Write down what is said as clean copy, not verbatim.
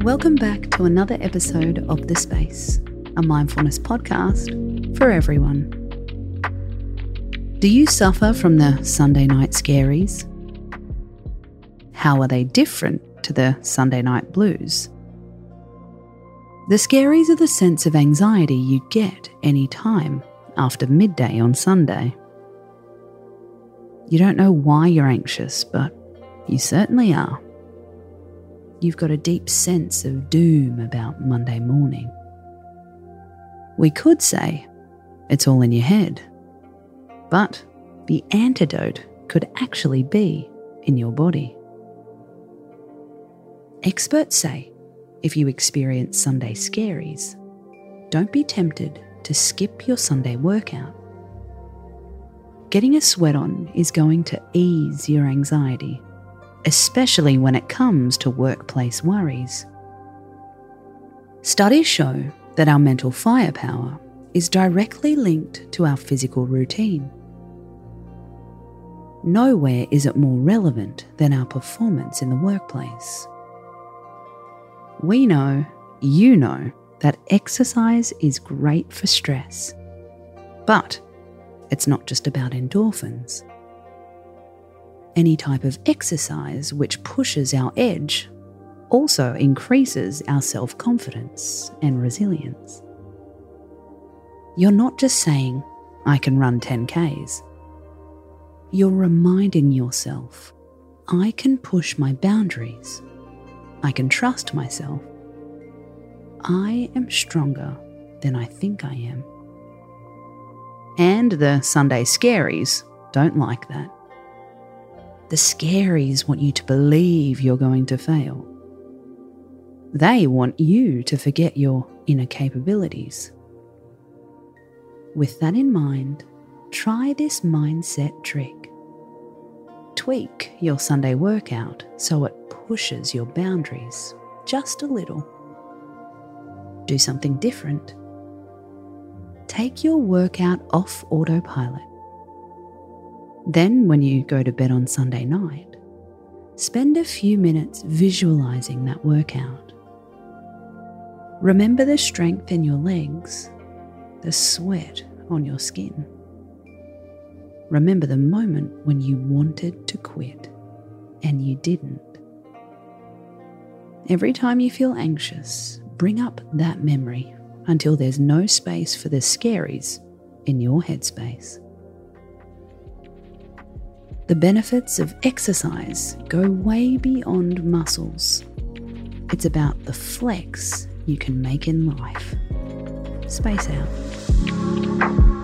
Welcome back to another episode of The Space, a mindfulness podcast for everyone. Do you suffer from the Sunday night scaries? How are they different to the Sunday night blues? The scaries are the sense of anxiety you get any time after midday on Sunday. You don't know why you're anxious, but you certainly are. You've got a deep sense of doom about Monday morning. We could say it's all in your head, but the antidote could actually be in your body. Experts say if you experience Sunday scaries, don't be tempted to skip your Sunday workout. Getting a sweat on is going to ease your anxiety, especially when it comes to workplace worries. Studies show that our mental firepower is directly linked to our physical routine. Nowhere is it more relevant than our performance in the workplace. We know, you know, that exercise is great for stress. But it's not just about endorphins. Any type of exercise which pushes our edge also increases our self-confidence and resilience. You're not just saying, I can run 10Ks. You're reminding yourself, I can push my boundaries. I can trust myself. I am stronger than I think I am. And the Sunday scaries don't like that. The scaries want you to believe you're going to fail. They want you to forget your inner capabilities. With that in mind, try this mindset trick. Tweak your Sunday workout so it pushes your boundaries just a little. Do something different. Take your workout off autopilot. Then, when you go to bed on Sunday night, spend a few minutes visualizing that workout. Remember the strength in your legs, the sweat on your skin. Remember the moment when you wanted to quit and you didn't. Every time you feel anxious, bring up that memory until there's no space for the scaries in your headspace. The benefits of exercise go way beyond muscles. It's about the flex you can make in life. Space out.